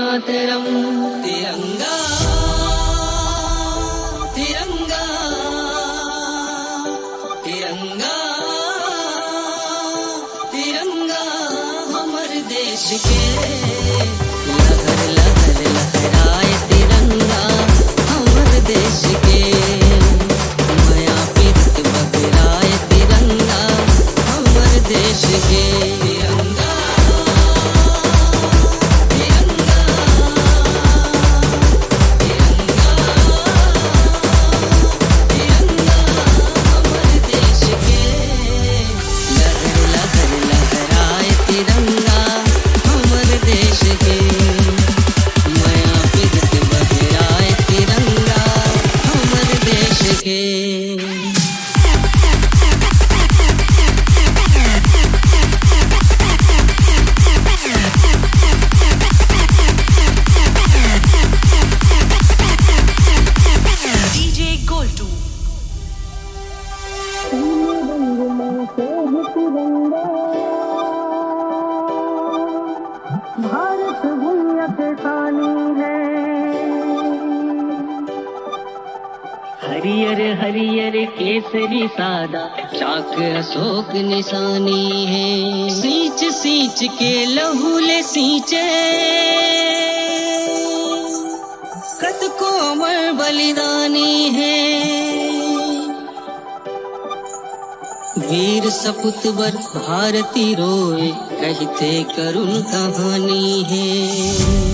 मातरम। तिरंगा तिरंगा तिरंगा तिरंगा हमर देश के लहर लहर लहराए तिरंगा हमर देश के माया पीत बहराए तिरंगा हमर देश के। तिरंगा तिरंगा तिरंगा तिरंगा हमर देश के लहर लहर लहराए तिरंगा हमर देश के माया पीत बहराए तिरंगा हमर देश के। भारत भूमि किसानी है, हरियर हरियर केसरी सादा चाक अशोक निशानी है। सींच सींच के लहू ले सींचे कत को अमर बलिदानी है। वीर सपूत बर भारती रोए कहते करुण कहानी है।